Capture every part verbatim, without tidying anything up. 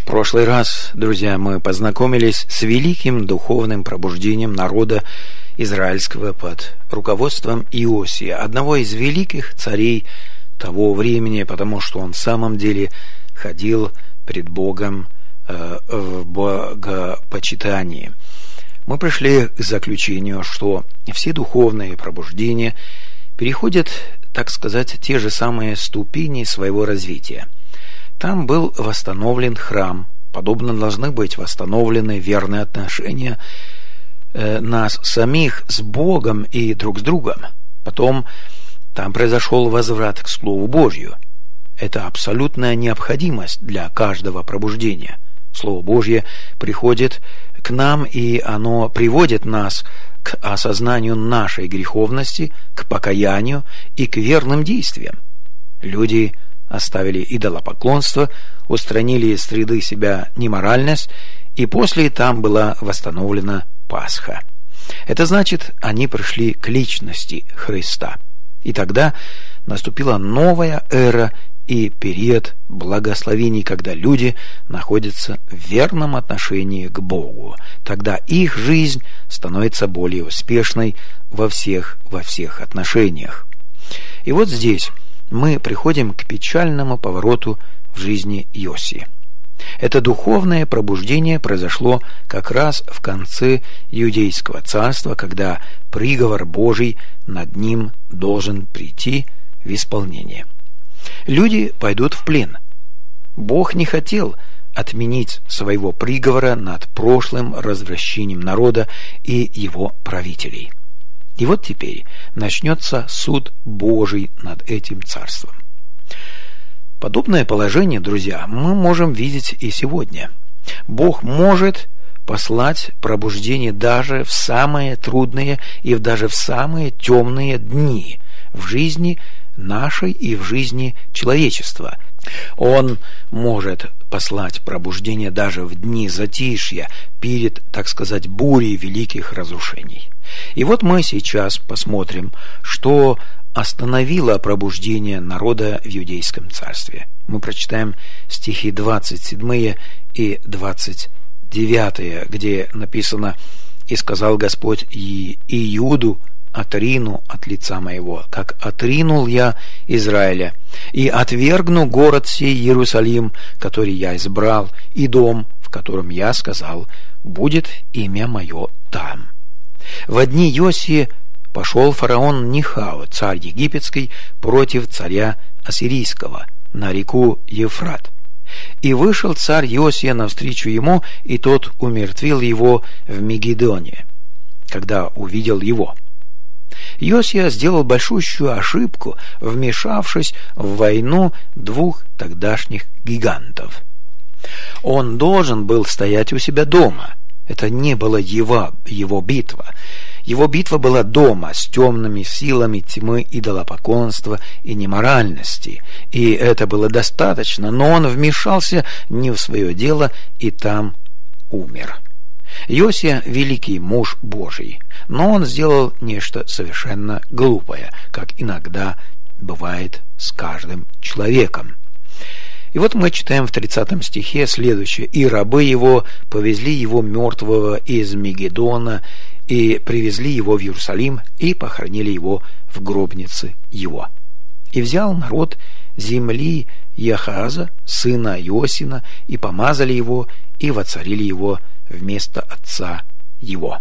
В прошлый раз, друзья, мы познакомились с великим духовным пробуждением народа израильского под руководством Иосии, одного из великих царей того времени, потому что он в самом деле ходил пред Богом э, в богопочитании. Мы пришли к заключению, что все духовные пробуждения переходят, так сказать, те же самые ступени своего развития. Там был восстановлен храм, подобно должны быть восстановлены верные отношения э, нас самих с Богом и друг с другом. Потом там произошел возврат к Слову Божью. Это абсолютная необходимость для каждого пробуждения. Слово Божье приходит к нам, и оно приводит нас к осознанию нашей греховности, к покаянию и к верным действиям. Люди оставили идолопоклонство, устранили из среды себя неморальность, и после там была восстановлена Пасха. Это значит, они пришли к личности Христа. И тогда наступила новая эра и период благословений, когда люди находятся в верном отношении к Богу. Тогда их жизнь становится более успешной во всех, во всех отношениях. И вот здесь мы приходим к печальному повороту в жизни Иосии. Это духовное пробуждение произошло как раз в конце Иудейского царства, когда приговор Божий над ним должен прийти в исполнение. Люди пойдут в плен. Бог не хотел отменить своего приговора над прошлым развращением народа и его правителей. И вот теперь начнется суд Божий над этим царством. Подобное положение, друзья, мы можем видеть и сегодня. Бог может послать пробуждение даже в самые трудные и даже в самые темные дни в жизни нашей и в жизни человечества. Он может послать пробуждение даже в дни затишья перед, так сказать, бурей великих разрушений. И вот мы сейчас посмотрим, что остановило пробуждение народа в Иудейском царстве. Мы прочитаем стихи двадцать семь и двадцать девять, где написано: «И сказал Господь и Иуду отрину от лица моего, как отринул я Израиля, и отвергну город сей Иерусалим, который я избрал, и дом, в котором я сказал, будет имя мое там». В дни Иосии пошел фараон Нихао, царь египетский, против царя ассирийского на реку Ефрат. И вышел царь Иосия навстречу ему, и тот умертвил его в Мегидоне, когда увидел его. Иосия сделал большущую ошибку, вмешавшись в войну двух тогдашних гигантов. Он должен был стоять у себя дома. Это не была его, его битва. Его битва была дома с темными силами тьмы, идолопоклонства и неморальности. И это было достаточно, но он вмешался не в свое дело и там умер. Иосия – великий муж Божий, но он сделал нечто совершенно глупое, как иногда бывает с каждым человеком. И вот мы читаем в тридцатом стихе следующее: «И рабы его повезли его мертвого из Мегидона, и привезли его в Иерусалим, и похоронили его в гробнице его. И взял народ земли Иахаза, сына Иосина, и помазали его, и воцарили его вместо отца его».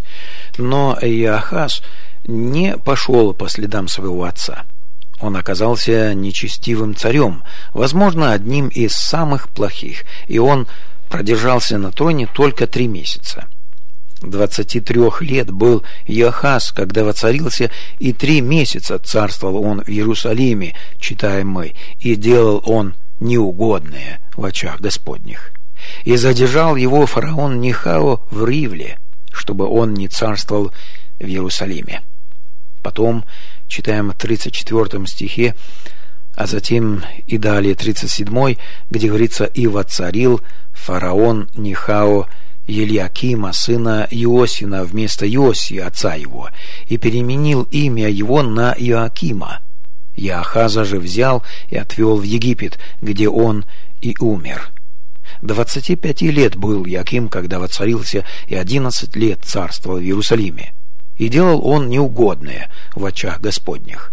Но Иоахаз не пошел по следам своего отца. Он оказался нечестивым царем, возможно, одним из самых плохих, и он продержался на троне только три месяца. Двадцати трех лет был Иоахаз, когда воцарился, и три месяца царствовал он в Иерусалиме, читаем мы, и делал он неугодное в очах Господних. И задержал его фараон Нихао в Ривле, чтобы он не царствовал в Иерусалиме. Потом читаем в тридцать четвёртом стихе, а затем и далее тридцать седьмой, где говорится: «И воцарил фараон Нихао Елиакима, сына Иосина, вместо Иосии, отца его, и переменил имя его на Иоакима. Иоахаза же взял и отвел в Египет, где он и умер. двадцати пяти лет был Иоаким, когда воцарился, и одиннадцать лет царствовал в Иерусалиме. И делал он неугодное в очах Господних.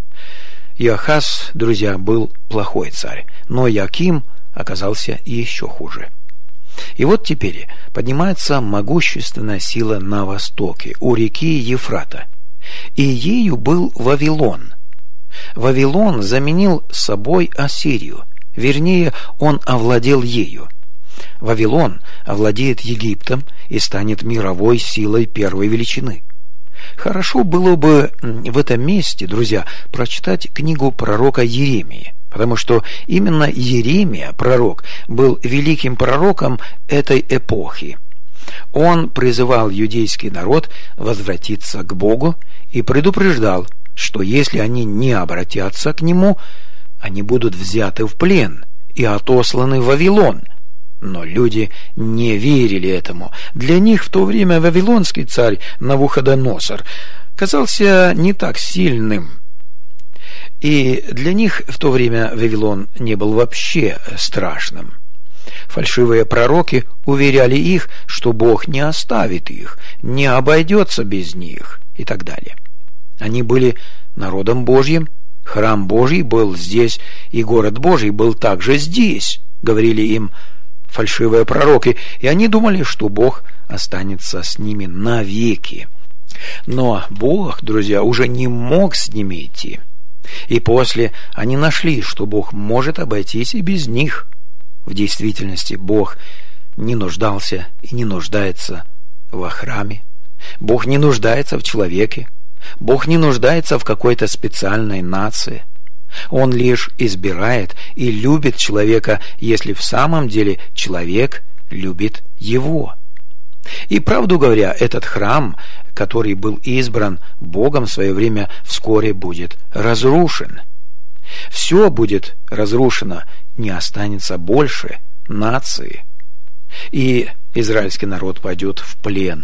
Иоахаз, друзья, был плохой царь, но Иоаким оказался еще хуже. И вот теперь поднимается могущественная сила на востоке, у реки Ефрата, и ею был Вавилон. Вавилон заменил собой Ассирию, вернее, он овладел ею. Вавилон овладеет Египтом и станет мировой силой первой величины. Хорошо было бы в этом месте, друзья, прочитать книгу пророка Иеремии, потому что именно Иеремия, пророк, был великим пророком этой эпохи. Он призывал иудейский народ возвратиться к Богу и предупреждал, что если они не обратятся к Нему, они будут взяты в плен и отосланы в Вавилон. Но люди не верили этому. Для них в то время вавилонский царь Навуходоносор казался не так сильным. И для них в то время Вавилон не был вообще страшным. Фальшивые пророки уверяли их, что Бог не оставит их, не обойдется без них и так далее. Они были народом Божьим, храм Божий был здесь, и город Божий был также здесь, говорили им фальшивые пророки, и они думали, что Бог останется с ними навеки. Но Бог, друзья, уже не мог с ними идти. И после они нашли, что Бог может обойтись и без них. В действительности Бог не нуждался и не нуждается во храме. Бог не нуждается в человеке. Бог не нуждается в какой-то специальной нации. Он лишь избирает и любит человека, если в самом деле человек любит его. И правду говоря, этот храм, который был избран Богом в свое время, вскоре будет разрушен. Все будет разрушено, не останется больше нации. И израильский народ пойдет в плен.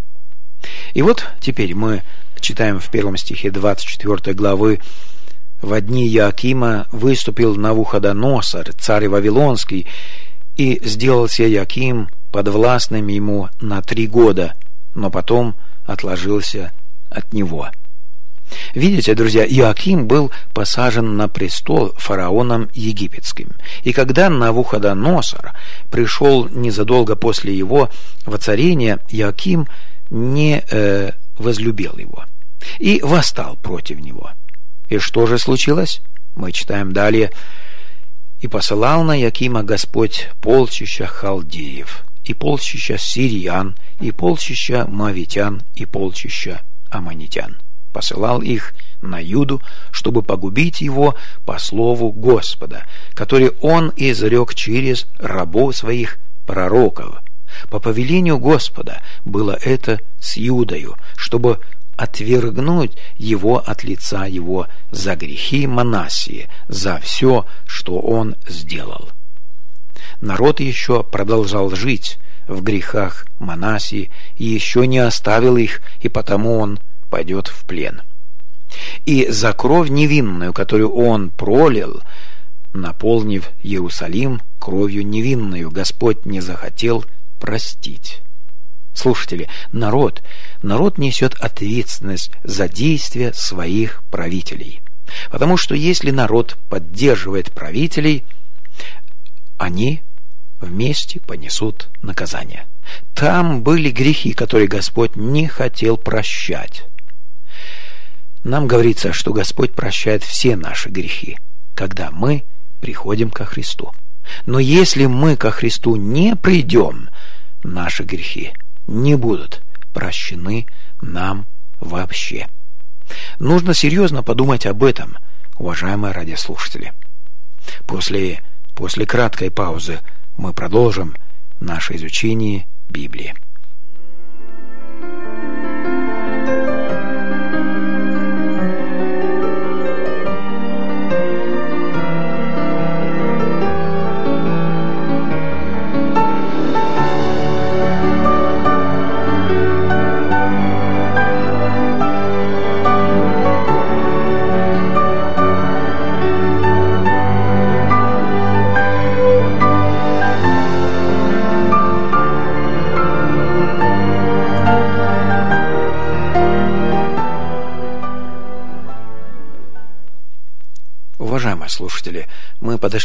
И вот теперь мы читаем в первом стихе двадцать четвёртой главы: «Во дни Иоакима выступил Навуходоносор, царь Вавилонский, и сделался Иоаким подвластным ему на три года, но потом отложился от него». Видите, друзья, Иоаким был посажен на престол фараоном египетским. И когда Навуходоносор пришел незадолго после его воцарения, Иоаким не э, возлюбил его и восстал против него. И что же случилось? Мы читаем далее: «И посылал на Иоакима Господь полчища халдеев, и полчища сириян, и полчища мавитян, и полчища аммонитян. Посылал их на Юду, чтобы погубить его по слову Господа, который он изрек через рабов своих пророков. По повелению Господа было это с Юдою, чтобы отвергнуть его от лица его за грехи Манассии, за все, что он сделал». Народ еще продолжал жить в грехах Манассии и еще не оставил их, и потому он пойдет в плен. И за кровь невинную, которую он пролил, наполнив Иерусалим кровью невинную, Господь не захотел простить. Слушатели, народ, народ несет ответственность за действия своих правителей. Потому что если народ поддерживает правителей, они вместе понесут наказание. Там были грехи, которые Господь не хотел прощать. Нам говорится, что Господь прощает все наши грехи, когда мы приходим ко Христу. Но если мы ко Христу не придем, наши грехи не будут прощены нам вообще. Нужно серьезно подумать об этом, уважаемые радиослушатели. После, после краткой паузы мы продолжим наше изучение Библии.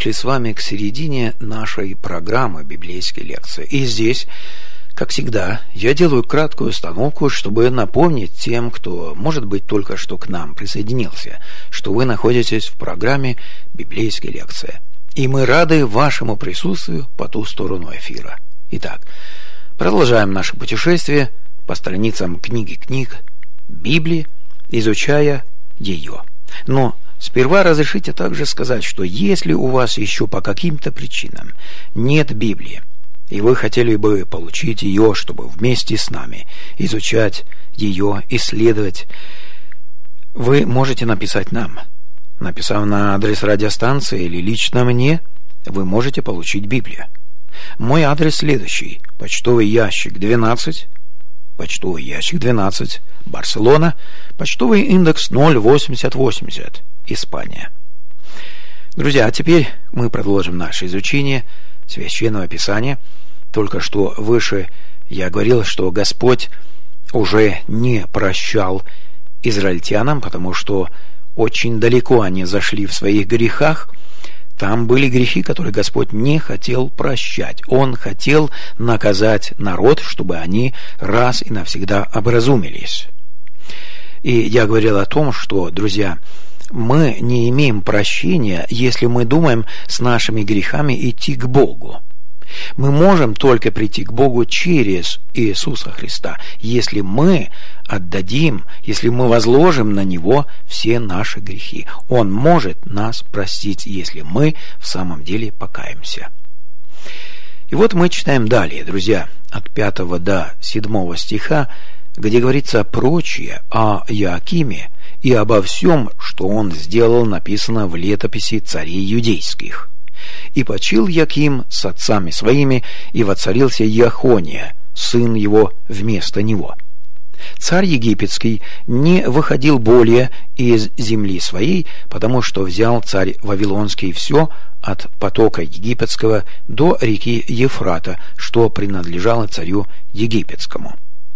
подошли с вами к середине нашей программы библейской лекции. И здесь, как всегда, я делаю краткую остановку, чтобы напомнить тем, кто, может быть, только что к нам присоединился, что вы находитесь в программе библейской лекции. И мы рады вашему присутствию по ту сторону эфира. Итак, продолжаем наше путешествие по страницам книги книг Библии, изучая ее. Но сперва разрешите также сказать, что если у вас еще по каким-то причинам нет Библии, и вы хотели бы получить ее, чтобы вместе с нами изучать ее, исследовать, вы можете написать нам. Написав на адрес радиостанции или лично мне, вы можете получить Библию. Мой адрес следующий: почтовый ящик двенадцать, почтовый ящик двенадцать, Барселона, почтовый индекс ноль восемьдесят восемьдесят, Испания. Друзья, а теперь мы продолжим наше изучение Священного Писания. Только что выше я говорил, что Господь уже не прощал израильтянам, потому что очень далеко они зашли в своих грехах. Там были грехи, которые Господь не хотел прощать. Он хотел наказать народ, чтобы они раз и навсегда образумились. И я говорил о том, что, друзья, мы не имеем прощения, если мы думаем с нашими грехами идти к Богу. Мы можем только прийти к Богу через Иисуса Христа, если мы отдадим, если мы возложим на Него все наши грехи. Он может нас простить, если мы в самом деле покаемся. И вот мы читаем далее, друзья, от пятого до седьмого стиха, где говорится прочее о Иоакиме и обо всем, что он сделал, написано в летописи царей юдейских. «И почил Иоаким с отцами своими, и воцарился Иехония, сын его, вместо него. Царь египетский не выходил более из земли своей, потому что взял царь Вавилонский все от потока египетского до реки Ефрата, что принадлежало царю египетскому».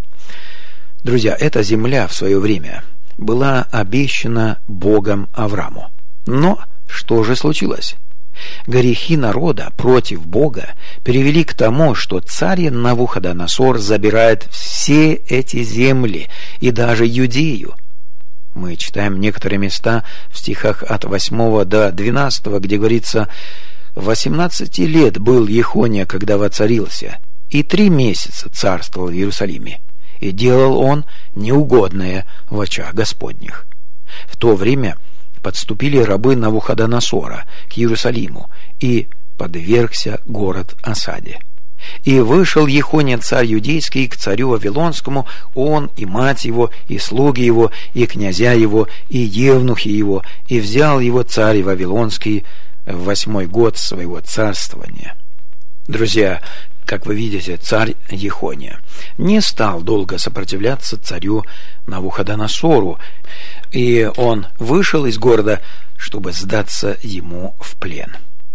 Друзья, эта земля в свое время была обещана Богом Аврааму. Но что же случилось? Грехи народа против Бога привели к тому, что царь Навуходоносор забирает все эти земли и даже Юдею. Мы читаем некоторые места в стихах от восьмого до двенадцатого, где говорится: «Восемнадцати лет был Иехония, когда воцарился, и три месяца царствовал в Иерусалиме, и делал он неугодное в очах Господних. В то время подступили рабы Навуходоносора к Иерусалиму, и подвергся город осаде. И вышел Иехония, царь юдейский, к царю Вавилонскому, он и мать его, и слуги его, и князья его, и евнухи его, и взял его царь Вавилонский в восьмой год своего царствования». Друзья, как вы видите, царь Иехония не стал долго сопротивляться царю Навуходоносору, и он вышел из города, чтобы сдаться ему в плен.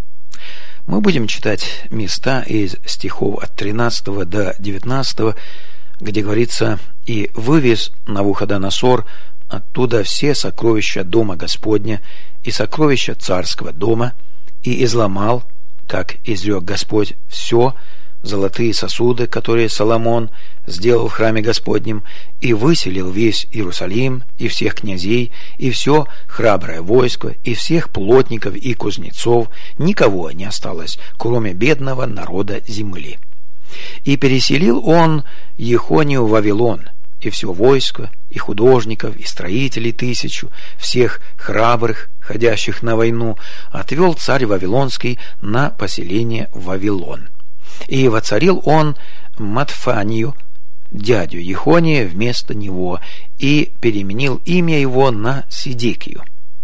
Мы будем читать места из стихов от тринадцатого до девятнадцатого, где говорится: «И вывез Навуходоносор оттуда все сокровища дома Господня и сокровища царского дома, и изломал, как изрек Господь, все золотые сосуды, которые Соломон сделал в храме Господнем, и выселил весь Иерусалим, и всех князей, и все храброе войско, и всех плотников и кузнецов, никого не осталось, кроме бедного народа земли. И переселил он Иехонию в Вавилон, и все войско, и художников, и строителей тысячу, всех храбрых, ходящих на войну, отвел царь Вавилонский на поселение в Вавилон. И воцарил он Матфанию, дядю Иехония, вместо него, и переменил имя его на Сидекию.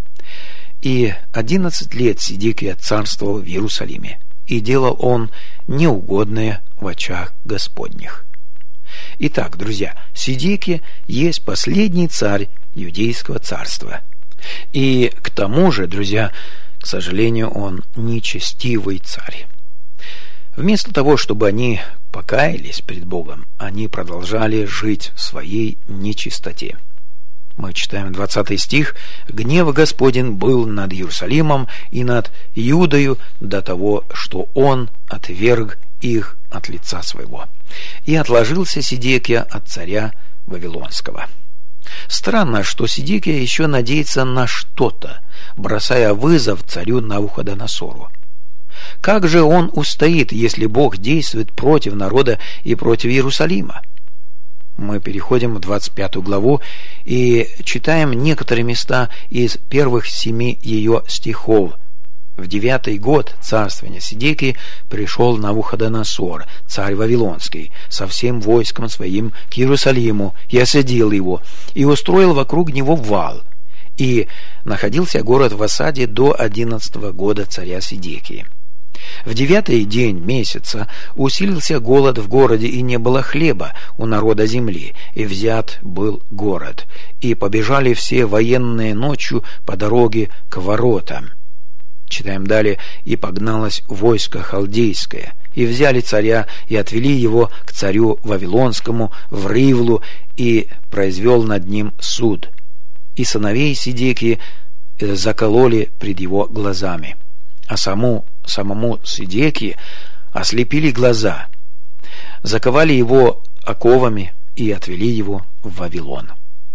И одиннадцать лет Сидекия царствовал в Иерусалиме, и делал он неугодное в очах Господних». Итак, друзья, Сидекия есть последний царь Иудейского царства. И к тому же, друзья, к сожалению, он нечестивый царь. Вместо того, чтобы они покаялись перед Богом, они продолжали жить в своей нечистоте. Мы читаем двадцатый стих. «Гнев Господень был над Иерусалимом и над Иудою до того, что он отверг их от лица своего. И отложился Сидекия от царя Вавилонского». Странно, что Сидекия еще надеется на что-то, бросая вызов царю Навуходоносору. Как же он устоит, если Бог действует против народа и против Иерусалима? Мы переходим в двадцать пятую главу и читаем некоторые места из первых семи ее стихов. В девятый год царствования Сидекии пришел Навуходоносор, царь Вавилонский, со всем войском своим к Иерусалиму, и осадил его, и устроил вокруг него вал. И находился город в осаде до одиннадцатого года царя Сидекии. В девятый день месяца усилился голод в городе, и не было хлеба у народа земли, и взят был город. И побежали все военные ночью по дороге к воротам. Читаем далее. «И погналось войско халдейское, и взяли царя, и отвели его к царю Вавилонскому в Ривлу, и произвел над ним суд. И сыновей Сидекии закололи пред его глазами, а саму, самому Сидекии ослепили глаза, заковали его оковами и отвели его в Вавилон».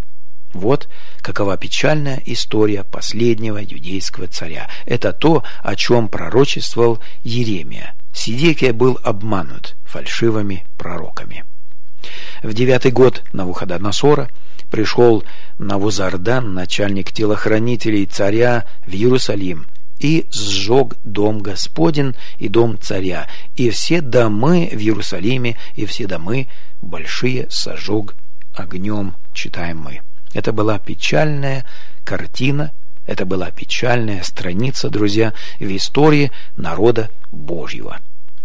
Вот какова печальная история последнего иудейского царя. Это то, о чем пророчествовал Иеремия. Сидекия был обманут фальшивыми пророками. В девятый год Навуходоносора пришел Навузардан, начальник телохранителей царя, в Иерусалим, и сжег дом Господень и дом царя, и все домы в Иерусалиме, и все домы большие сожег огнем, читаем мы. Это была печальная картина, это была печальная страница, друзья, в истории народа Божьего.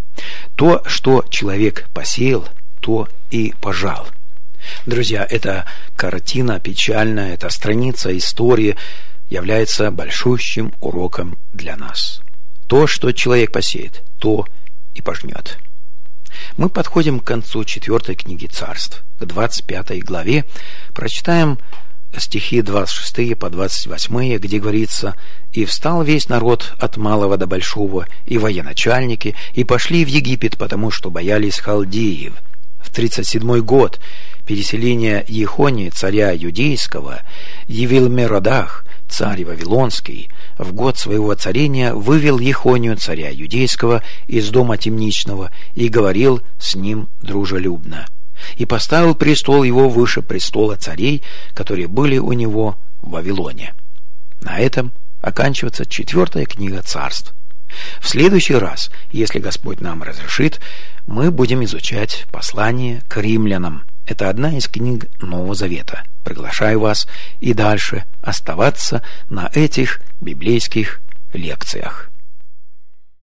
То, что человек посеял, то и пожал. Друзья, эта картина печальная, эта страница истории является большущим уроком для нас. То, что человек посеет, то и пожнет. Мы подходим к концу четвертой книги Царств, к двадцать пятой главе. Прочитаем стихи двадцать шестые по двадцать восьмые, где говорится: «И встал весь народ от малого до большого, и военачальники, и пошли в Египет, потому что боялись халдеев. В тридцать седьмой год переселения Ехонии, царя Юдейского, Евилмеродах, царь Вавилонский, в год своего царения вывел Ехонию, царя Юдейского, из дома темничного и говорил с ним дружелюбно. И поставил престол его выше престола царей, которые были у него в Вавилоне». На этом оканчивается четвертая книга Царств. В следующий раз, если Господь нам разрешит, мы будем изучать послание к римлянам. Это одна из книг Нового Завета. Приглашаю вас и дальше оставаться на этих библейских лекциях.